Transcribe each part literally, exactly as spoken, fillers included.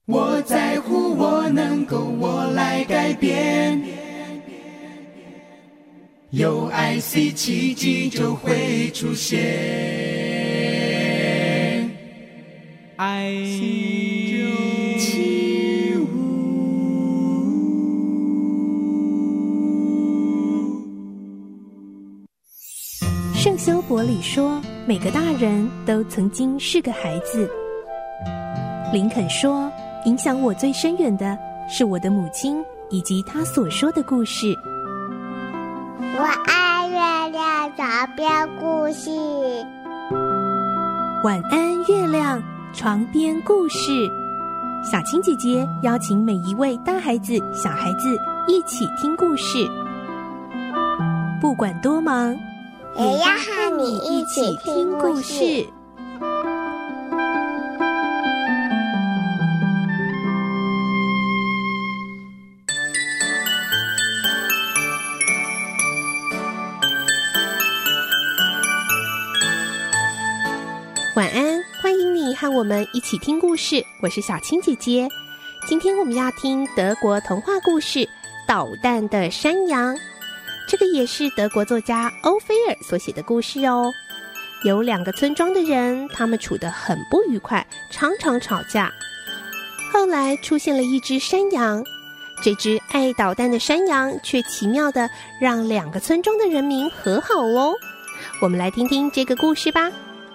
我在乎，我能够，我来改变。有 I C 奇迹就会出现。I C 七五。 圣修伯里说，每个大人都曾经是个孩子。林肯说，影响我最深远的是我的母亲以及她所说的故事。 我爱月亮床边故事。 晚安，月亮，床边故事。小青姐姐邀请每一位大孩子、小孩子一起听故事，不管多忙， 也要和你一起听故事。 晚安，欢迎你和我们一起听故事，我是小青姐姐。今天我们要听德国童话故事《捣蛋的山羊》，这个也是德国作家欧菲尔所写的故事哦。有两个村庄的人，他们处得很不愉快，常常吵架。后来出现了一只山羊，这只爱捣蛋的山羊却奇妙地让两个村庄的人民和好咯。我们来听听这个故事吧。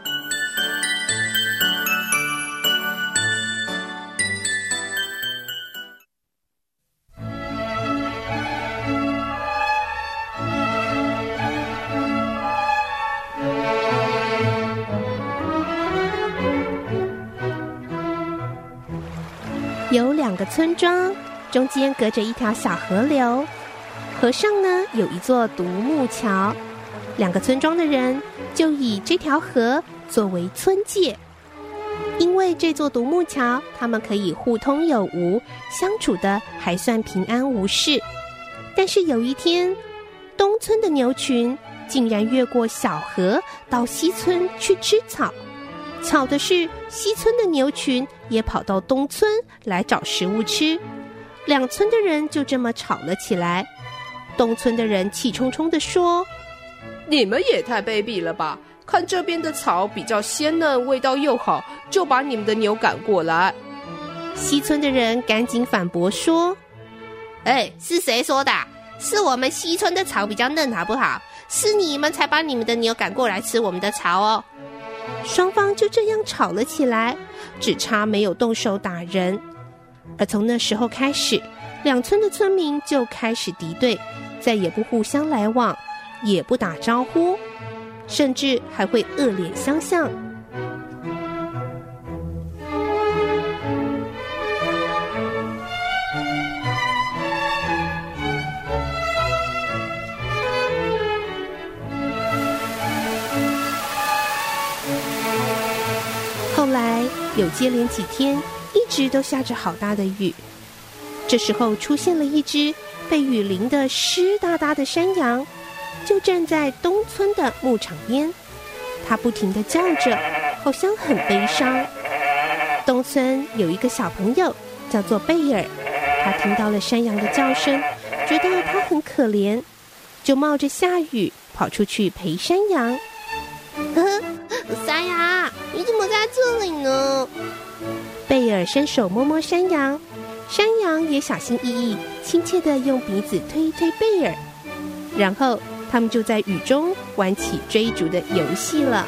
有两个村庄，中间隔着一条小河流，河上呢有一座独木桥，两个村庄的人就以这条河作为村界。因为这座独木桥，他们可以互通有无，相处的还算平安无事。但是有一天，东村的牛群竟然越过小河到西村去吃草。巧的是，西村的牛群也跑到东村来找食物吃，两村的人就这么吵了起来。东村的人气冲冲地说：“ 你们也太卑鄙了吧！看这边的草比较鲜嫩，味道又好，就把你们的牛赶过来。” 西村的人赶紧反驳说：“ 哎，是谁说的？是我们西村的草比较嫩，好不好？是你们才把你们的牛赶过来吃我们的草哦。” 双方就这样吵了起来，只差没有动手打人。而从那时候开始，两村的村民就开始敌对，再也不互相来往，也不打招呼，甚至还会恶脸相向。后来有接连几天一直都下着好大的雨，这时候出现了一只被雨淋得湿哒哒的山羊，就站在东村的牧场边，它不停地叫着，好像很悲伤。东村有一个小朋友叫做贝尔，他听到了山羊的叫声，觉得它很可怜，就冒着下雨跑出去陪山羊。 山羊，你怎么在这里呢？ 贝尔伸手摸摸山羊，山羊也小心翼翼、亲切地用鼻子推一推贝尔，然后他们就在雨中玩起追逐的游戏了。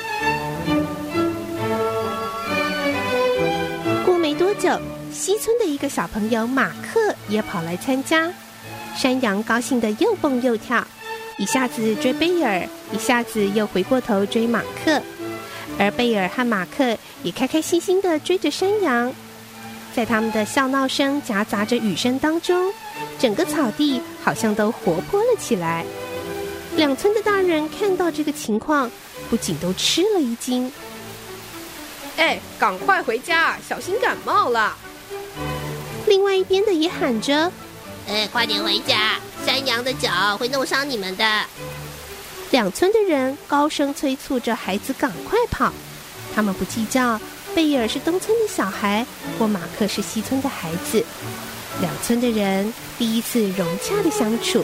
过没多久，西村的一个小朋友马克也跑来参加，山羊高兴得又蹦又跳，一下子追贝尔，一下子又回过头追马克，而贝尔和马克也开开心心地追着山羊。在他们的笑闹声夹杂着雨声当中，整个草地好像都活泼了起来。两村的大人看到这个情况，不仅都吃了一惊。 哎，赶快回家，小心感冒了。 另外一边的也喊着： 哎，快点回家，山羊的脚会弄伤你们的。 两村的人高声催促着孩子赶快跑，他们不计较， 贝尔是东村的小孩，或马克是西村的孩子。两村的人第一次融洽的相处。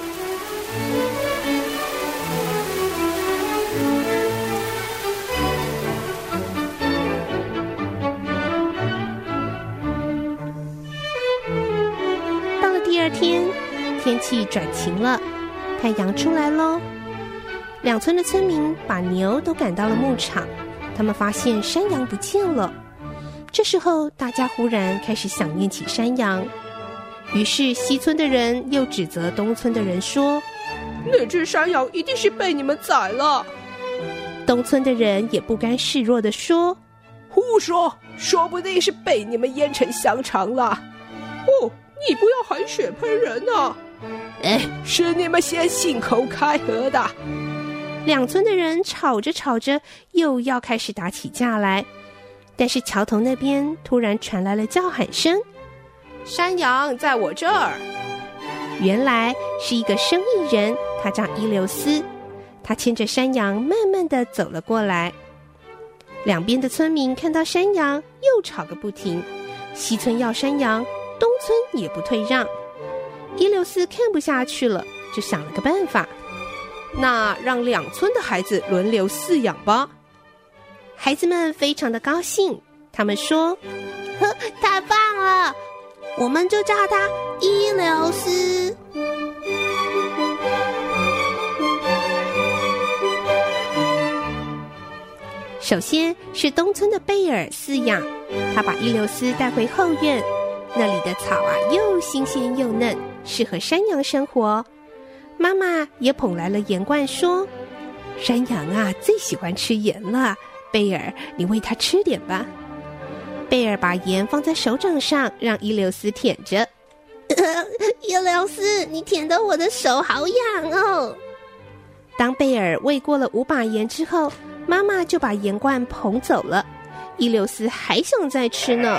到了第二天，天气转晴了，太阳出来咯。两村的村民把牛都赶到了牧场，他们发现山羊不见了。这时候大家忽然开始想念起山羊，于是西村的人又指责东村的人说， 那只山羊一定是被你们宰了。 东村的人也不甘示弱地说， 胡说，说不定是被你们腌成香肠了。哦，你不要含血喷人啊！哎，是你们先信口开河的。 两村的人吵着吵着又要开始打起架来，但是桥头那边突然传来了叫喊声， 山羊在我这儿。 原来是一个生意人，他叫伊留斯，他牵着山羊慢慢地走了过来。两边的村民看到山羊又吵个不停，西村要山羊，东村也不退让。伊留斯看不下去了，就想了个办法， 那让两村的孩子轮流饲养吧。 孩子们非常的高兴，他们说， 呵，太棒了，我们就叫他伊留斯。 首先是东村的贝尔饲养，他把伊留斯带回后院，那里的草啊又新鲜又嫩，适合山羊生活。妈妈也捧来了盐罐说，山羊啊最喜欢吃盐了，贝尔你喂它吃点吧。贝尔把盐放在手掌上，让伊留斯舔着。 伊留斯，你舔得我的手好痒哦。 当贝尔喂过了五把盐之后，妈妈就把盐罐捧走了。伊留斯还想再吃呢。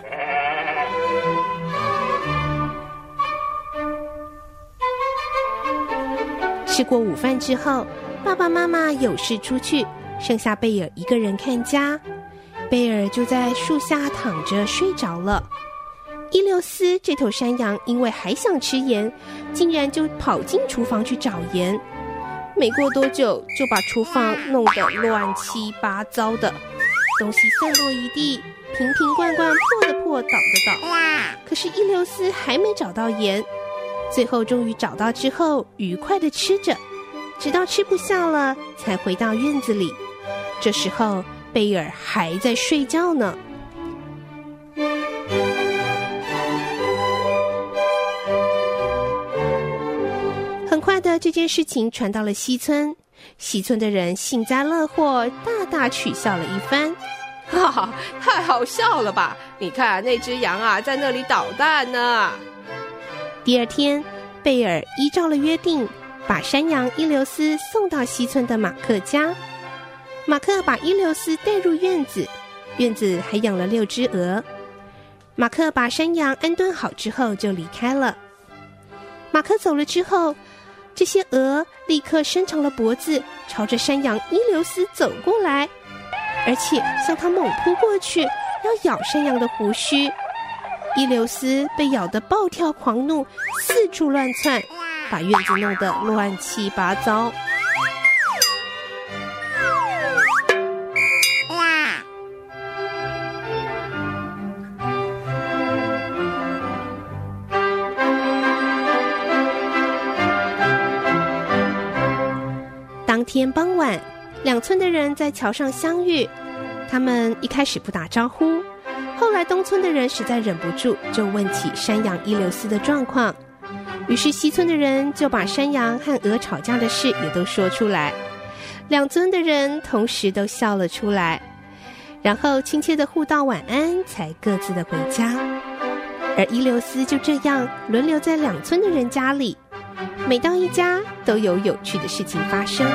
吃过午饭之后，爸爸妈妈有事出去，剩下贝尔一个人看家。贝尔就在树下躺着睡着了。伊留斯这头山羊因为还想吃盐，竟然就跑进厨房去找盐。没过多久，就把厨房弄得乱七八糟的，东西散落一地，瓶瓶罐罐破的破，倒的倒。可是伊留斯还没找到盐，最后终于找到之后，愉快的吃着，直到吃不下了，才回到院子里。这时候贝尔还在睡觉呢。很快的，这件事情传到了西村，西村的人幸灾乐祸，大大取笑了一番。 哈哈，太好笑了吧！你看那只羊啊，在那里捣蛋呢。 第二天，贝尔依照了约定，把山羊伊留斯送到西村的马克家。马克把伊留斯带入院子，院子还养了六只鹅。马克把山羊安顿好之后就离开了。马克走了之后，这些鹅立刻伸长了脖子，朝着山羊伊留斯走过来，而且向他猛扑过去，要咬山羊的胡须。伊留斯被咬得暴跳狂怒，四处乱窜，把院子弄得乱七八糟。当天傍晚，两村的人在桥上相遇，他们一开始不打招呼，后来东村的人实在忍不住，就问起山羊伊留斯的状况。于是西村的人就把山羊和鹅吵架的事也都说出来，两村的人同时都笑了出来，然后亲切的互道晚安，才各自的回家。而伊留斯就这样轮流在两村的人家里，每到一家都有有趣的事情发生。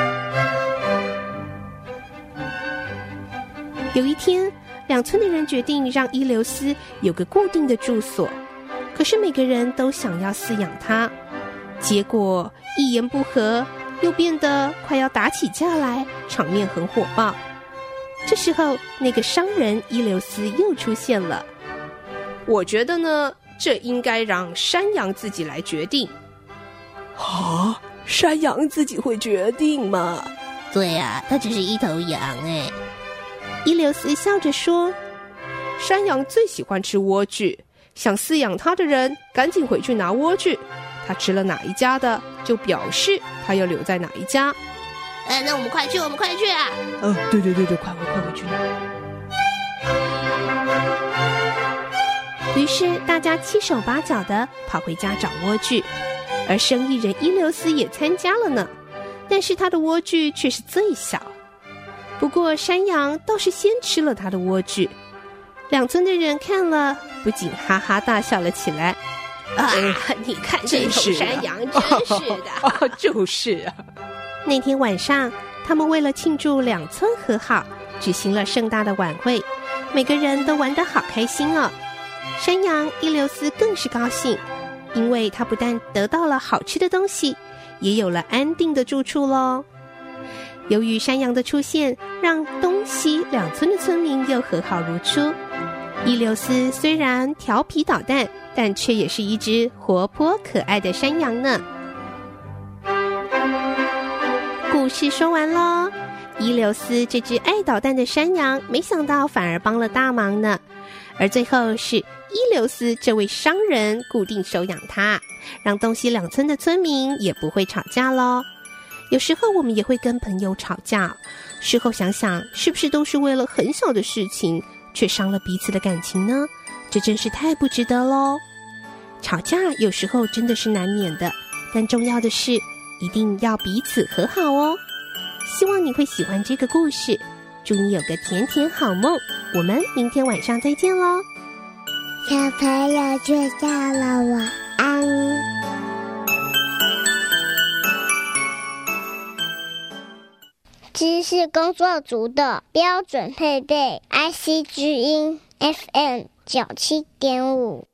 有一天，两村的人决定让伊留斯有个固定的住所，可是每个人都想要饲养他，结果一言不合又变得快要打起架来，场面很火爆。 这时候，那个商人伊留斯又出现了。 我觉得呢，这应该让山羊自己来决定。啊，山羊自己会决定吗？ 对啊，它只是一头羊哎。 伊留斯笑着说：“ 山羊最喜欢吃莴苣，想饲养它的人赶紧回去拿莴苣。他吃了哪一家的，就表示他要留在哪一家。” 呃，那我们快去，我们快去啊！ 嗯、呃，对对对对，快快快回去！ 于是大家七手八脚的跑回家找莴苣，而生意人伊留斯也参加了呢。但是他的莴苣却是最小。不过山羊倒是先吃了他的莴苣，两村的人看了不禁哈哈大笑了起来。 啊，你看这头山羊，真是的， 啊啊、就是啊。 那天晚上，他们为了庆祝两村和好，举行了盛大的晚会，每个人都玩得好开心哦。山羊伊留斯更是高兴，因为他不但得到了好吃的东西，也有了安定的住处咯。由于山羊的出现，让东西两村的村民又和好如初。伊留斯虽然调皮捣蛋，但却也是一只活泼可爱的山羊呢。故事说完咯，伊留斯这只爱捣蛋的山羊，没想到反而帮了大忙呢。而最后是伊留斯这位商人固定收养它，让东西两村的村民也不会吵架咯。有时候我们也会跟朋友吵架，事后想想，是不是都是为了很小的事情，却伤了彼此的感情呢？这真是太不值得咯。吵架有时候真的是难免的，但重要的是一定要彼此和好哦。希望你会喜欢这个故事，祝你有个甜甜好梦。我们明天晚上再见咯。 小朋友睡觉了，晚安。知识工作组的标准配备 I C 之音 F M 九七点五。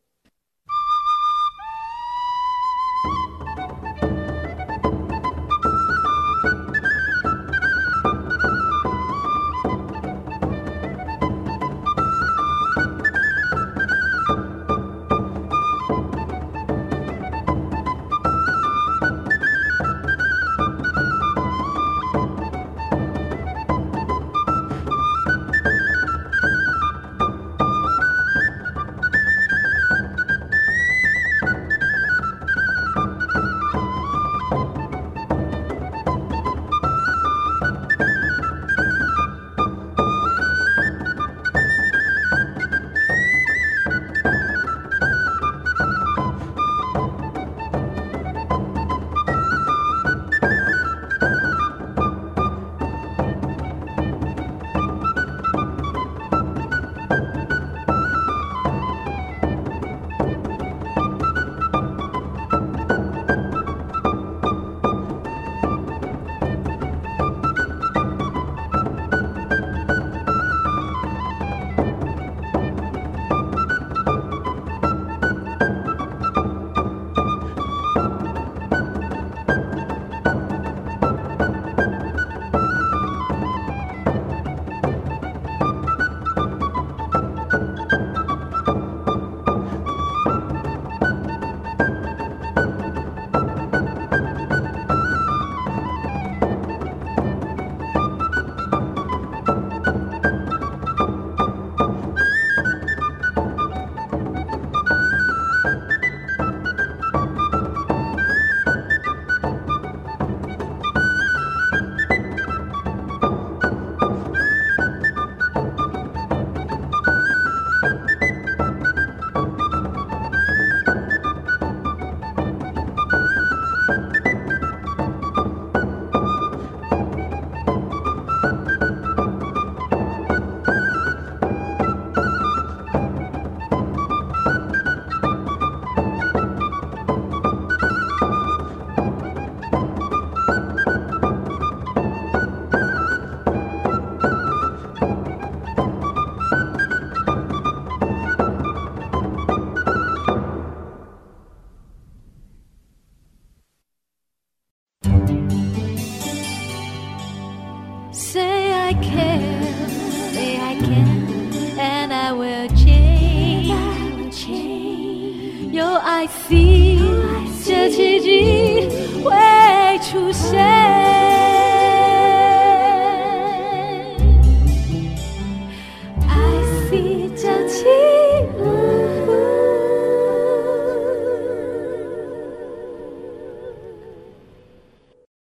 有 I C 这奇迹